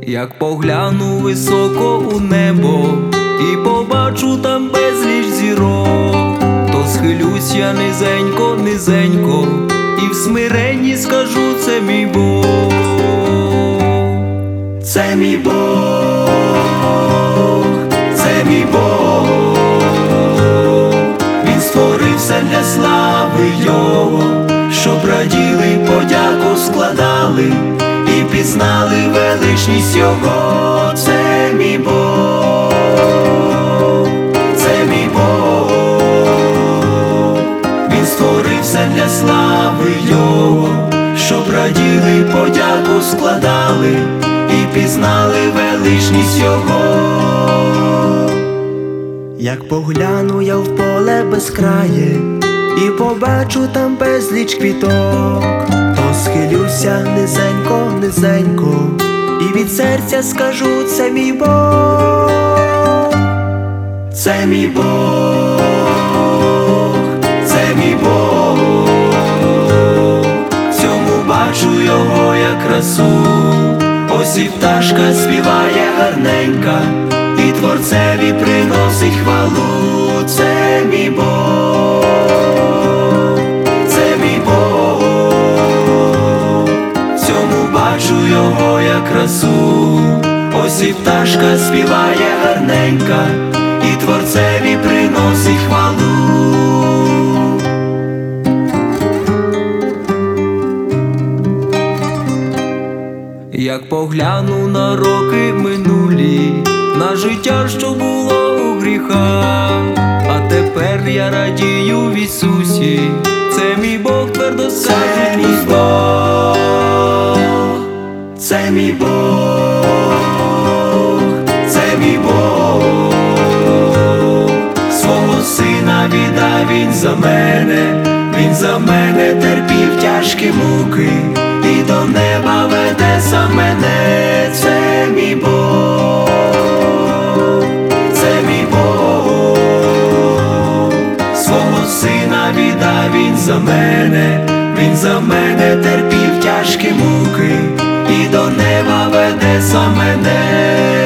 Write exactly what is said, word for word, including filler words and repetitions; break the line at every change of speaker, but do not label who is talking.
Як погляну високо у небо і побачу там безліч зірок, то схилюсь я низенько, низенько, і в смиренні скажу: це мій Бог, це мій Бог, це мій Бог. Він створив все для слави Його, щоб раділи й подяку складали і пізнали величність Його. Це мій Бог, це мій Бог. Він створив все для слави Його, щоб раділи й подяку складали і пізнали величність Його.
Як погляну я в поле безкрає і побачу там безліч квіток, то схилюся низенько, низенько, і від серця скажу: це мій Бог,
це мій Бог, це мій Бог. В цьому бачу Його я красу. Ось і пташка співає гарненька, і Творцеві приносить хвалу. Це мій Бог, це мій Бог. В цьому бачу Його я красу. Ось і пташка співає гарненька, і Творцеві приносить хвалу. Як погляну на роки минулі, на життя, що було у гріхах, а тепер я радію в Ісусі. Це мій Бог, твердо скаже: це мій Бог, це мій Бог, це мій Бог. Свого сина віддав Він за мене, Він за мене терпів тяжкі муки, і до неба веде сам мене. Це мій Бог, це мій Бог. Свого сина віддав Він за мене, Він за мене терпів тяжкі муки, і до неба веде сам мене.